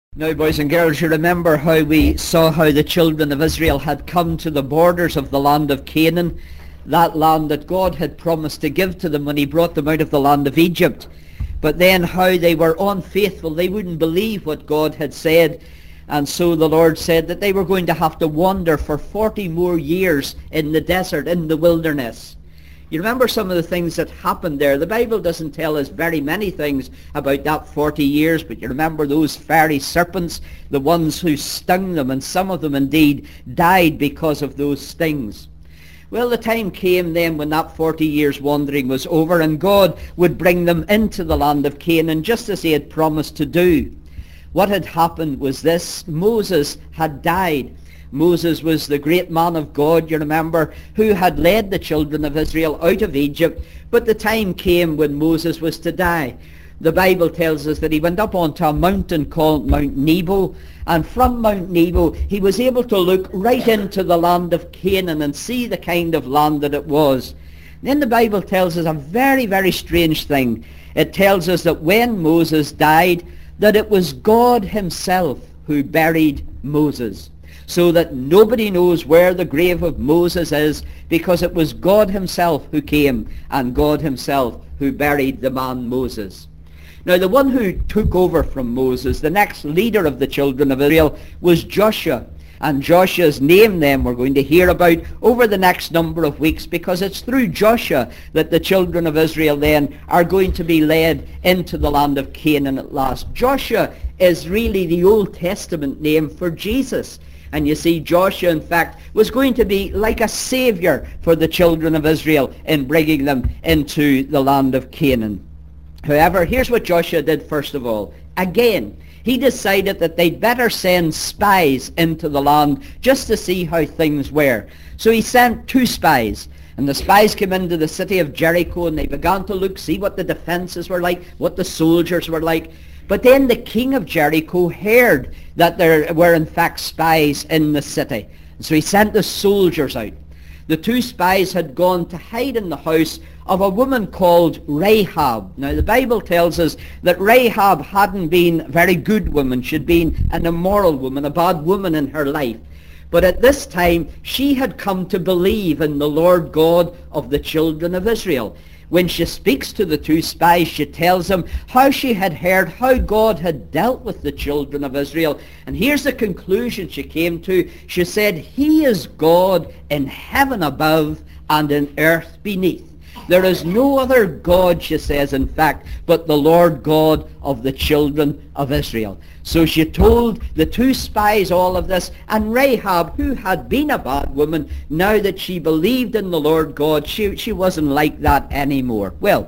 Now, boys and girls, you remember how we saw how the children of Israel had come to the borders of the land of Canaan, that land that God had promised to give to them when he brought them out of the land of Egypt. But then how they were unfaithful. They wouldn't believe what God had said. And so the Lord said that they were going to have to wander for 40 more years in the desert, in the wilderness. You remember some of the things that happened there. The Bible doesn't tell us very many things about that 40 years, but you remember those fiery serpents, the ones who stung them, and some of them indeed died because of those stings. Well, the time came then when that 40 years wandering was over, and God would bring them into the land of Canaan, just as he had promised to do. What had happened was this: Moses had died. Moses was the great man of God, you remember, who had led the children of Israel out of Egypt. But the time came when Moses was to die. The Bible tells us that he went up onto a mountain called Mount Nebo, and from Mount Nebo he was able to look right into the land of Canaan and see the kind of land that it was. Then the Bible tells us a very, very strange thing. It tells us that when Moses died, that it was God himself who buried Moses, so that nobody knows where the grave of Moses is, because it was God himself who came and God himself who buried the man Moses. Now, the one who took over from Moses, the next leader of the children of Israel, was Joshua. And Joshua's name then we're going to hear about over the next number of weeks, because it's through Joshua that the children of Israel then are going to be led into the land of Canaan at last. Joshua is really the Old Testament name for Jesus. And you see, Joshua, in fact, was going to be like a savior for the children of Israel in bringing them into the land of Canaan. However, here's what Joshua did first of all. Again, he decided that they'd better send spies into the land just to see how things were. So he sent 2 spies. And the spies came into the city of Jericho, and they began to look, see what the defenses were like, what the soldiers were like. But then the king of Jericho heard that there were in fact spies in the city. So he sent the soldiers out. The 2 spies had gone to hide in the house of a woman called Rahab. Now the Bible tells us that Rahab hadn't been a very good woman. She'd been an immoral woman, a bad woman in her life. But at this time she had come to believe in the Lord God of the children of Israel. When she speaks to the 2 spies, she tells them how she had heard how God had dealt with the children of Israel. And here's the conclusion she came to. She said, "He is God in heaven above and in earth beneath. There is no other God," she says, in fact, "but the Lord God of the children of Israel." So she told the 2 spies all of this, and Rahab, who had been a bad woman, now that she believed in the Lord God, she wasn't like that anymore. Well,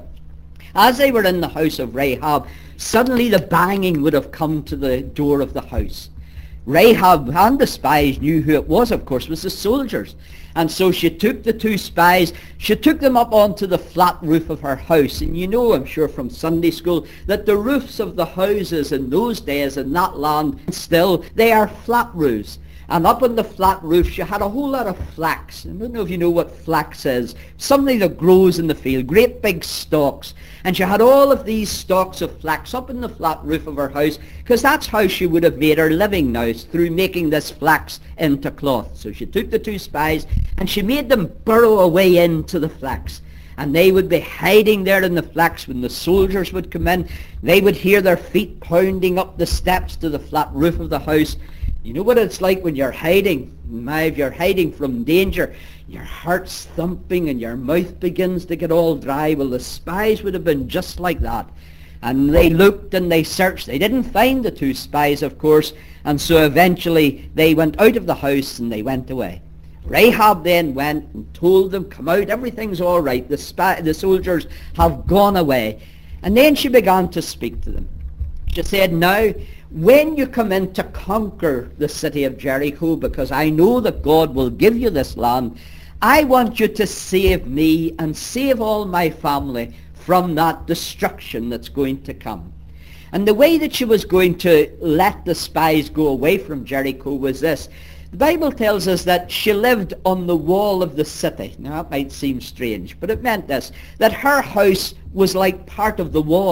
as they were in the house of Rahab, suddenly the banging would have come to the door of the house. Rahab and the spies knew who it was, of course, was the soldiers. And so she took the 2 spies, she took them up onto the flat roof of her house. And you know, I'm sure from Sunday school, that the roofs of the houses in those days in that land, still, they are flat roofs. And up on the flat roof she had a whole lot of flax. I don't know if you know what flax is. Something that grows in the field, great big stalks. And she had all of these stalks of flax up in the flat roof of her house, because that's how she would have made her living now, through making this flax into cloth. So she took the 2 spies and she made them burrow away into the flax. And they would be hiding there in the flax. When the soldiers would come in, they would hear their feet pounding up the steps to the flat roof of the house. You know what it's like when you're hiding. If you're hiding from danger, your heart's thumping and your mouth begins to get all dry. Well, the spies would have been just like that. And they looked and they searched. They didn't find the 2 spies, of course. And so eventually they went out of the house and they went away. Rahab then went and told them, "Come out, everything's all right. The soldiers have gone away." And then she began to speak to them. She said, "Now, when you come in to conquer the city of Jericho, because I know that God will give you this land, I want you to save me and save all my family from that destruction that's going to come." And the way that she was going to let the spies go away from Jericho was this. The Bible tells us that she lived on the wall of the city. Now that might seem strange, but it meant this, that her house was like part of the wall.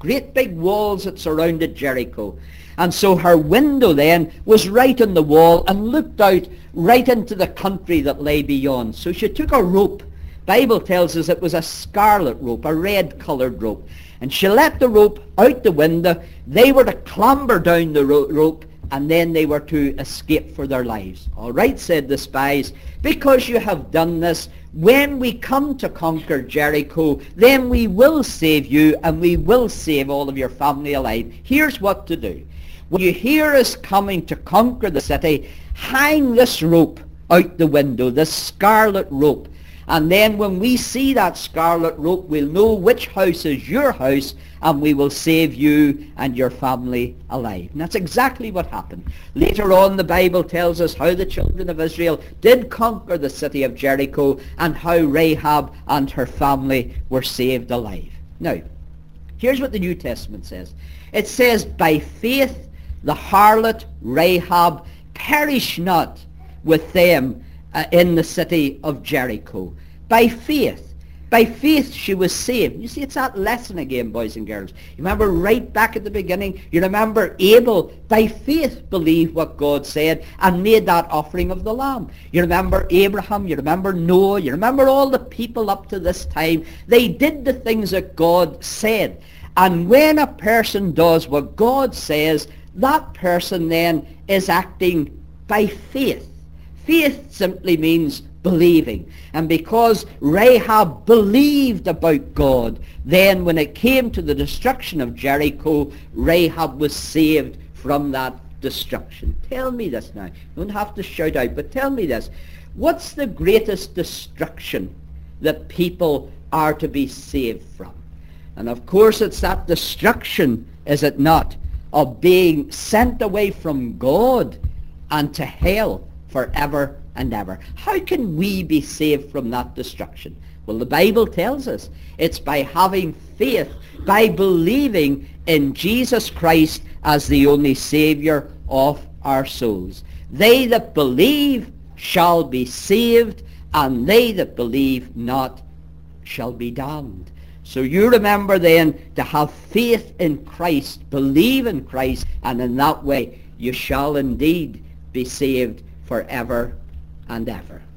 great big walls that surrounded Jericho. And so her window then was right on the wall and looked out right into the country that lay beyond. So she took a rope. Bible tells us it was a scarlet rope, a red-coloured rope. And she let the rope out the window. They were to clamber down the rope, and then they were to escape for their lives. All right, said the spies, because you have done this, when we come to conquer Jericho, then we will save you, and we will save all of your family alive. Here's what to do. When you hear us coming to conquer the city, hang this rope out the window, this scarlet rope. And then when we see that scarlet rope, we'll know which house is your house, and we will save you and your family alive. And that's exactly what happened. Later on, the Bible tells us how the children of Israel did conquer the city of Jericho, and how Rahab and her family were saved alive. Now, here's what the New Testament says. It says, by faith the harlot Rahab perished not with them in the city of Jericho. By faith she was saved. You see, it's that lesson again, boys and girls. You remember right back at the beginning, you remember Abel, by faith, believed what God said and made that offering of the lamb. You remember Abraham, you remember Noah, you remember all the people up to this time. They did the things that God said. And when a person does what God says, that person then is acting by faith. Faith simply means believing. And because Rahab believed about God, then when it came to the destruction of Jericho, Rahab was saved from that destruction. Tell me this now. You don't have to shout out, but tell me this. What's the greatest destruction that people are to be saved from? And of course it's that destruction, is it not, of being sent away from God and to hell forever and ever. How can we be saved from that destruction? Well, the Bible tells us it's by having faith, by believing in Jesus Christ as the only Saviour of our souls. They that believe shall be saved, and they that believe not shall be damned. So you remember then to have faith in Christ, believe in Christ, and in that way you shall indeed be saved forever and ever.